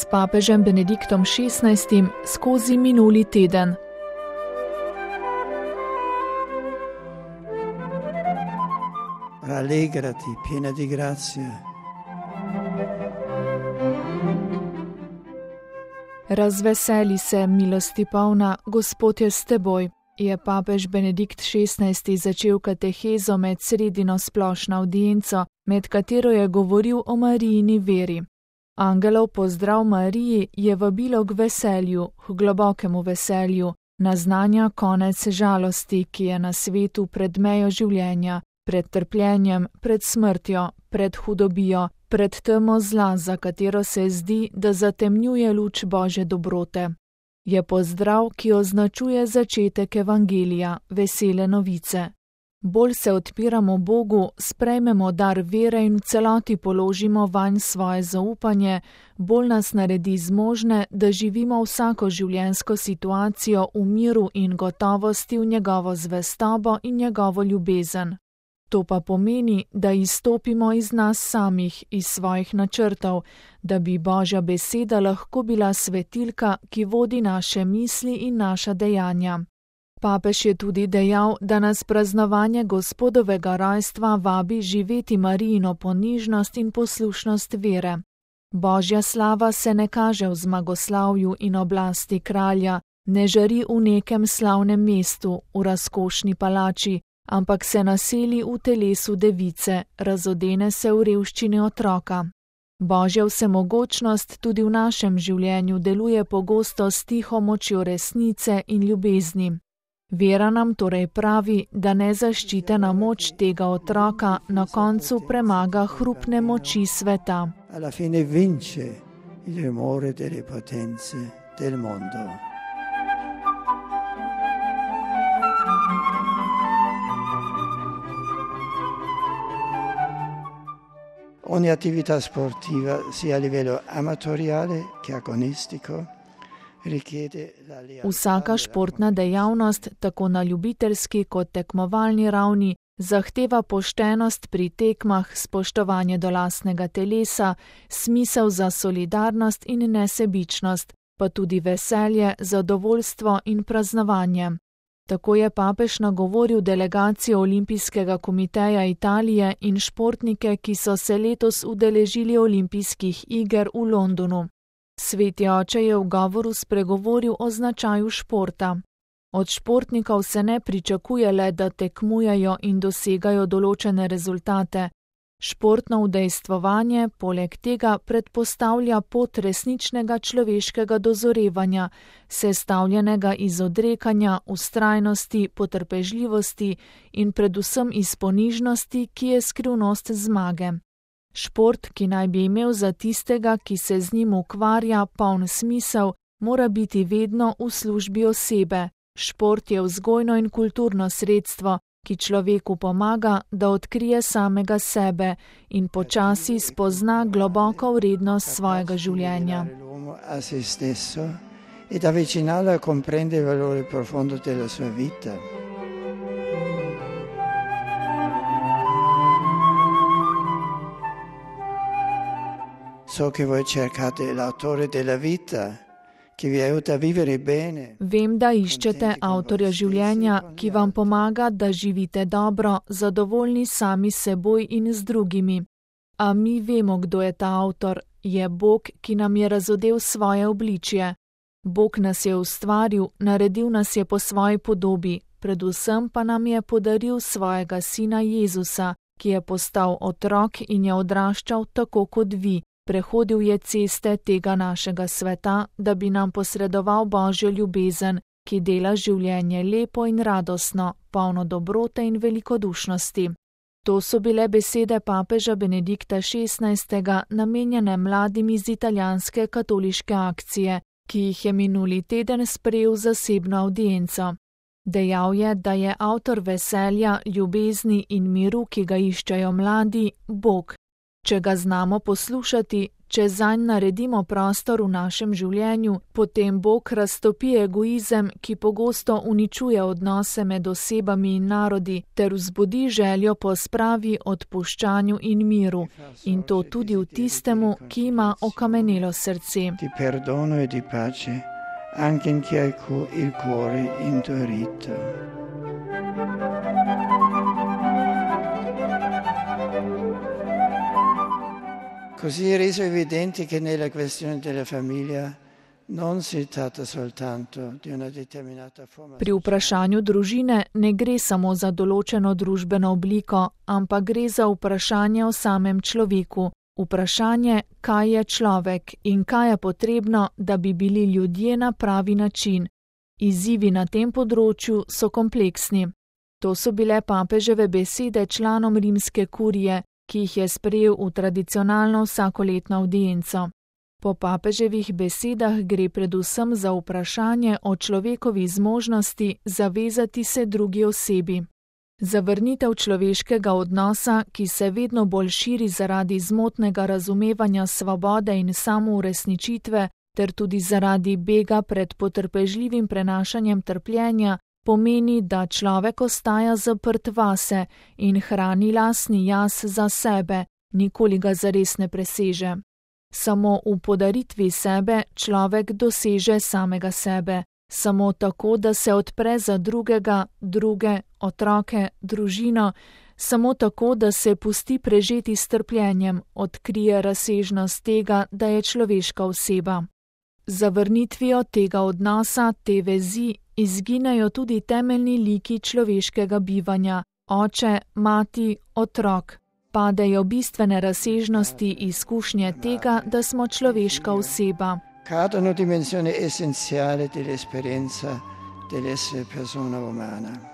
s papežem Benediktom XVI skozi minuli teden. Rallegrati, piena di grazia. Razveseli se, milosti polna, Gospod je s teboj, je papež Benedikt XVI začel katehezo med sredino splošno avdienco, med katero je govoril o Marijini veri. Angelov pozdrav Mariji je vabilo k veselju, k globokemu veselju, naznanja konec žalosti, ki je na svetu pred mejo življenja, pred trpljenjem, pred smrtjo, pred hudobijo, pred temo zla, za katero se zdi, da zatemnjuje luč Božje dobrote. Je pozdrav, ki označuje začetek evangelija, vesele novice. Bolj se odpiramo Bogu, sprejmemo dar vere in v celoti položimo vanj svoje zaupanje, bolj nas naredi zmožne, da živimo vsako življenjsko situacijo v miru in gotovosti v njegovo zvestobo in njegovo ljubezen. To pa pomeni, da izstopimo iz nas samih, iz svojih načrtov, da bi Božja beseda lahko bila svetilka, ki vodi naše misli in naša dejanja. Papež je tudi dejal, da nas praznovanje Gospodovega rojstva vabi živeti Marijino ponižnost in poslušnost vere. Božja slava se ne kaže v zmagoslavju in oblasti kralja, ne žari v nekem slavnem mestu, v razkošni palači, ampak se naseli v telesu device, razodene se v revščini otroka. Božja vsemogočnost tudi v našem življenju deluje pogosto s tiho močjo resnice in ljubezni. Vera nam torej pravi, da nezaščitena moč tega otroka na koncu premaga hrupne moči sveta. Alla fine vince il remore delle potenze del mondo. Ogni attività sportiva, sia a livello amatoriale che agonistico, Vsaka športna dejavnost, tako na ljubiteljski kot tekmovalni ravni, zahteva poštenost pri tekmah, spoštovanje do lastnega telesa, smisel za solidarnost in nesebičnost, pa tudi veselje, zadovoljstvo in praznovanje. Tako je papež nagovoril delegacijo Olimpijskega komiteja Italije in športnike, ki so se letos udeležili olimpijskih iger v Londonu. Sveti oče je v govoru spregovoril o značaju športa. Od športnikov se ne pričakuje le, da tekmujejo in dosegajo določene rezultate. Športno udejstvovanje poleg tega predpostavlja pot resničnega človeškega dozorevanja, sestavljenega iz odrekanja, vztrajnosti, potrpežljivosti in predvsem iz ponižnosti, ki je skrivnost zmage. Šport, ki naj bi imel za tistega, ki se z njim ukvarja, poln smisel, mora biti vedno v službi osebe. Šport je vzgojno in kulturno sredstvo, ki človeku pomaga, da odkrije samega sebe in počasi spozna globoko vrednost svojega življenja. Ed avvicinarlo a comprendere il valore profondo della sua vita. So che voi cercate l'autore della vita, che vi aiuta a vivere bene. Vem, da iščete avtorja življenja, ki vam pomaga, da živite dobro, zadovoljni sami s seboj in z drugimi. A mi vemo, kdo je ta avtor, je Bog, ki nam je razodel svoje obličje. Bog nas je ustvaril, naredil nas je po svoji podobi, predvsem pa nam je podaril svojega sina Jezusa, ki je postal otrok in je odraščal tako kot vi. Prehodil je ceste tega našega sveta, da bi nam posredoval Božjo ljubezen, ki dela življenje lepo in radostno, polno dobrote in velikodušnosti. To so bile besede papeža Benedikta XVI, namenjene mladim iz italijanske katoliške akcije, ki jih je minuli teden sprejel zasebno avdienco. Dejal je, da je avtor veselja, ljubezni in miru, ki ga iščejo mladi, Bog. Če ga znamo poslušati, Če zanj naredimo prostor v našem življenju, potem Bog raztopi egoizem, ki pogosto uničuje odnose med osebami in narodi, ter vzbudi željo po spravi, odpuščanju in miru, in to tudi v tistemu, ki ima okamenelo srce. Di perdono e di pace, anche in chi ha il cuore indurito. Così è reso evidente che nella questione della famiglia non si tratta soltanto di una determinata forma. Pri vprašanju družine ne gre samo za določeno družbeno obliko, ampak gre za vprašanje o samem človeku. Vprašanje, kaj je človek in kaj je potrebno, da bi bili ljudje na pravi način. Izzivi na tem področju so kompleksni. To so bile papeževe besede članom rimske kurije, ki jih je sprejel v tradicionalno vsakoletno avdienco. Po papeževih besedah gre predvsem za vprašanje o človekovi zmožnosti zavezati se drugi osebi. Zavrnitev človeškega odnosa, ki se vedno bolj širi zaradi zmotnega razumevanja svobode in samouresničitve, ter tudi zaradi bega pred potrpežljivim prenašanjem trpljenja, pomeni, da človek ostaja zaprt vase in hrani lastni jaz za sebe, nikoli ga zares ne preseže. Samo v podaritvi sebe človek doseže samega sebe, samo tako, da se odpre za drugega, druge, otroke, družino, samo tako, da se pusti prežeti s trpljenjem, odkrije razsežnost tega, da je človeška oseba. Zavrnitvijo tega odnosa, te vezi, izginejo tudi temeljni liki človeškega bivanja, oče, mati, otrok. Padejo bistvene razsežnosti izkušnje tega, da smo človeška oseba. Cadono dimensione essenziale dell'esperienza dell'essere persona umana.